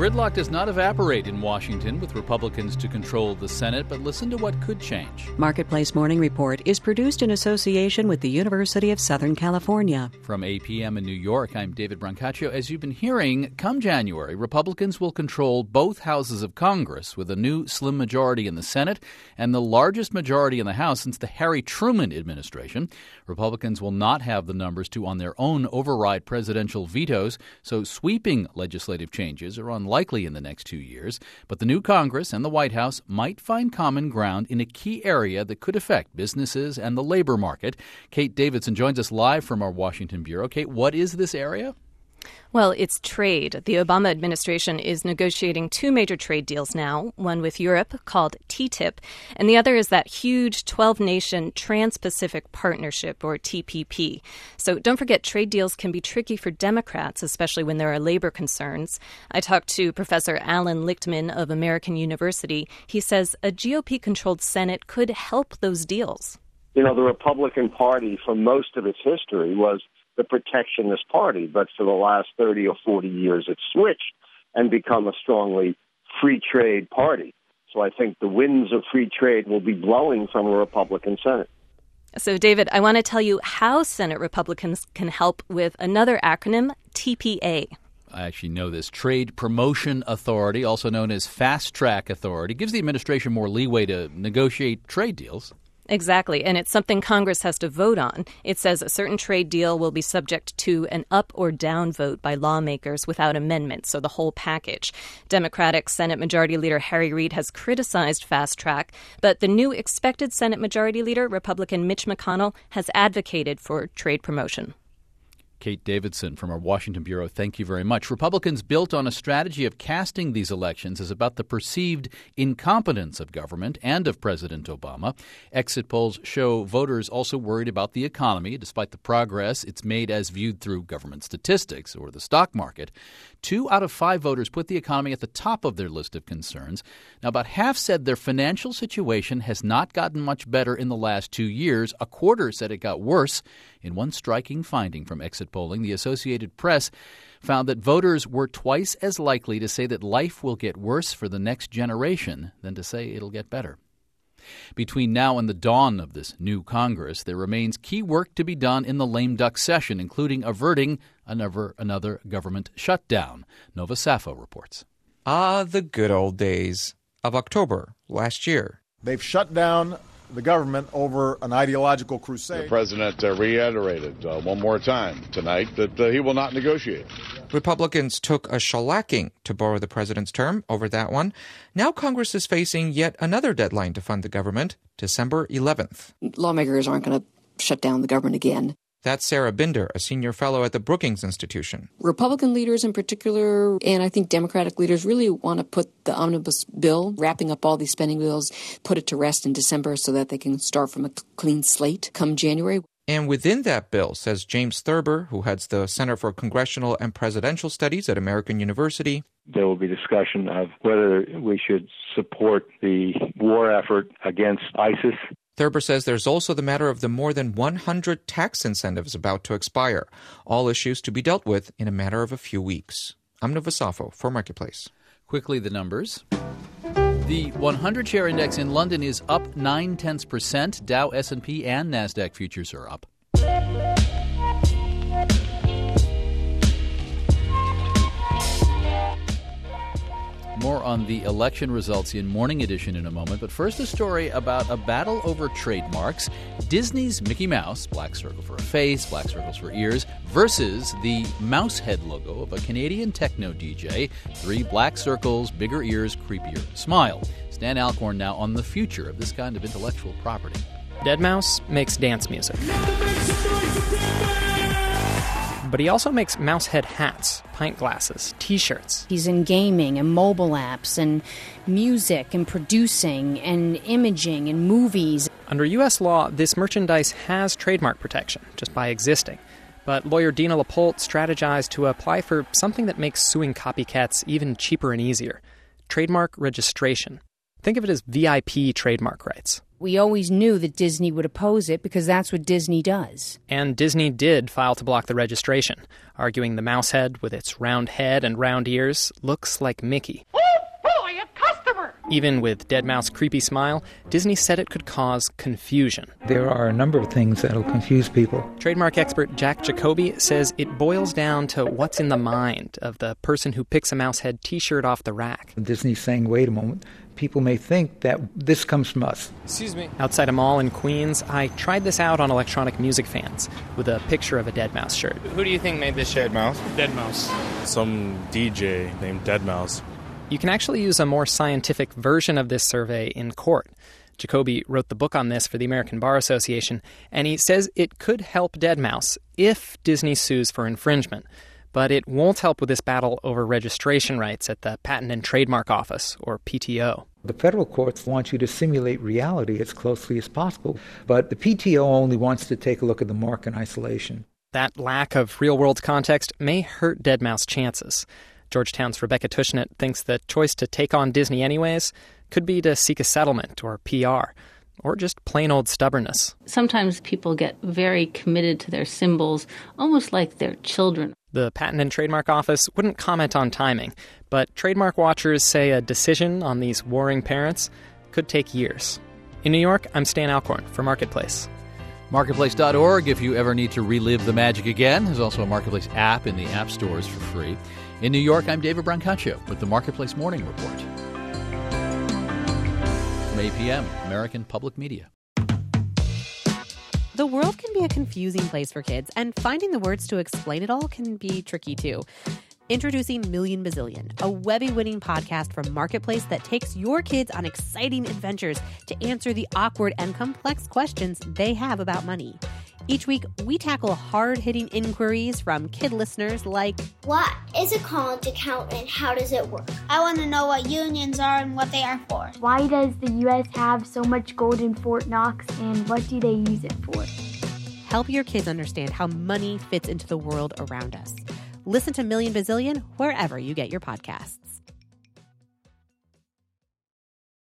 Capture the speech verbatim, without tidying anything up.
Gridlock does not evaporate in Washington with Republicans to control the Senate, but listen to what could change. Marketplace Morning Report is produced in association with the University of Southern California. From A P M in New York, I'm David Brancaccio. As you've been hearing, come January, Republicans will control both houses of Congress with a new slim majority in the Senate and the largest majority in the House since the Harry Truman administration. Republicans will not have the numbers to, on their own, override presidential vetoes, so sweeping legislative changes are unlikely in the next two years. But the new Congress and the White House might find common ground in a key area that could affect businesses and the labor market. Kate Davidson joins us live from our Washington bureau. Kate, what is this area? Well, it's trade. The Obama administration is negotiating two major trade deals now, one with Europe called T T I P, and the other is that huge twelve-nation Trans-Pacific Partnership, or T P P. So don't forget, trade deals can be tricky for Democrats, especially when there are labor concerns. I talked to Professor Alan Lichtman of American University. He says a G O P-controlled Senate could help those deals. You know, the Republican Party, for most of its history, was the protectionist party, but for the last thirty or forty years it's switched and become a strongly free trade party. So I think the winds of free trade will be blowing from a Republican Senate. So, David, I want to tell you how Senate Republicans can help with another acronym, T P A. I actually know this. Trade Promotion Authority, also known as Fast Track Authority, gives the administration more leeway to negotiate trade deals. Exactly, and it's something Congress has to vote on. It says a certain trade deal will be subject to an up or down vote by lawmakers without amendment, so the whole package. Democratic Senate Majority Leader Harry Reid has criticized Fast Track, but the new expected Senate Majority Leader, Republican Mitch McConnell, has advocated for trade promotion. Kate Davidson from our Washington bureau, thank you very much. Republicans built on a strategy of casting these elections as about the perceived incompetence of government and of President Obama. Exit polls show voters also worried about the economy, despite the progress it's made as viewed through government statistics or the stock market. Two out of five voters put the economy at the top of their list of concerns. Now, about half said their financial situation has not gotten much better in the last two years. A quarter said it got worse. In one striking finding from exit polling, the Associated Press found that voters were twice as likely to say that life will get worse for the next generation than to say it'll get better. Between now and the dawn of this new Congress, there remains key work to be done in the lame duck session, including averting another, another government shutdown. Nova Safo reports. Ah, the good old days of October last year. They've shut down the government over an ideological crusade. The president uh, reiterated uh, one more time tonight that uh, he will not negotiate. Republicans took a shellacking, to borrow the president's term, over that one. Now Congress is facing yet another deadline to fund the government, December eleventh. Lawmakers aren't going to shut down the government again. That's Sarah Binder, a senior fellow at the Brookings Institution. Republican leaders in particular, and I think Democratic leaders, really want to put the omnibus bill, wrapping up all these spending bills, put it to rest in December so that they can start from a clean slate come January. And within that bill, says James Thurber, who heads the Center for Congressional and Presidential Studies at American University, there will be discussion of whether we should support the war effort against ISIS. Thurber says there's also the matter of the more than one hundred tax incentives about to expire, all issues to be dealt with in a matter of a few weeks. I'm Nova Safo for Marketplace. Quickly, the numbers. The one hundred share index in London is up nine tenths percent. Dow, S and P, and NASDAQ futures are up. More on the election results in Morning Edition in a moment. But first, a story about a battle over trademarks. Disney's Mickey Mouse, black circle for a face, black circles for ears, versus the mouse head logo of a Canadian techno D J. Three black circles, bigger ears, creepier smile. Stan Alcorn now on the future of this kind of intellectual property. deadmau five makes dance music. But he also makes mouse head hats, pint glasses, T-shirts. He's in gaming and mobile apps and music and producing and imaging and movies. Under U S law, this merchandise has trademark protection, just by existing. But lawyer Dina LaPolte strategized to apply for something that makes suing copycats even cheaper and easier. Trademark registration. Think of it as V I P trademark rights. We always knew that Disney would oppose it because that's what Disney does. And Disney did file to block the registration, arguing the mouse head with its round head and round ears looks like Mickey. Oh boy, a customer! Even with Dead Mouse' creepy smile, Disney said it could cause confusion. There are a number of things that'll confuse people. Trademark expert Jack Jacoby says it boils down to what's in the mind of the person who picks a mouse head t-shirt off the rack. Disney's saying, wait a moment, people may think that this comes from us. Excuse me. Outside a mall in Queens, I tried this out on electronic music fans with a picture of a Dead Mouse shirt. Who do you think made this shirt? Dead Mouse. Dead Mouse. Some D J named Dead Mouse. You can actually use a more scientific version of this survey in court. Jacoby wrote the book on this for the American Bar Association, and he says it could help Dead Mouse if Disney sues for infringement. But it won't help with this battle over registration rights at the Patent and Trademark Office, or P T O. The federal courts want you to simulate reality as closely as possible, but the P T O only wants to take a look at the mark in isolation. That lack of real-world context may hurt Dead Mouse chances. Georgetown's Rebecca Tushnet thinks the choice to take on Disney anyways could be to seek a settlement or P R, or just plain old stubbornness. Sometimes people get very committed to their symbols, almost like they're children. The Patent and Trademark Office wouldn't comment on timing, but trademark watchers say a decision on these warring parents could take years. In New York, I'm Stan Alcorn for Marketplace. Marketplace dot org, if you ever need to relive the magic again. There's also a Marketplace app in the app stores for free. In New York, I'm David Brancaccio with the Marketplace Morning Report. From eight p.m., American Public Media. The world can be a confusing place for kids, and finding the words to explain it all can be tricky, too. Introducing Million Bazillion, a Webby-winning podcast from Marketplace that takes your kids on exciting adventures to answer the awkward and complex questions they have about money. Each week, we tackle hard-hitting inquiries from kid listeners like, what is a college account and how does it work? I want to know what unions are and what they are for. Why does the U S have so much gold in Fort Knox and what do they use it for? Help your kids understand how money fits into the world around us. Listen to Million Bazillion wherever you get your podcasts.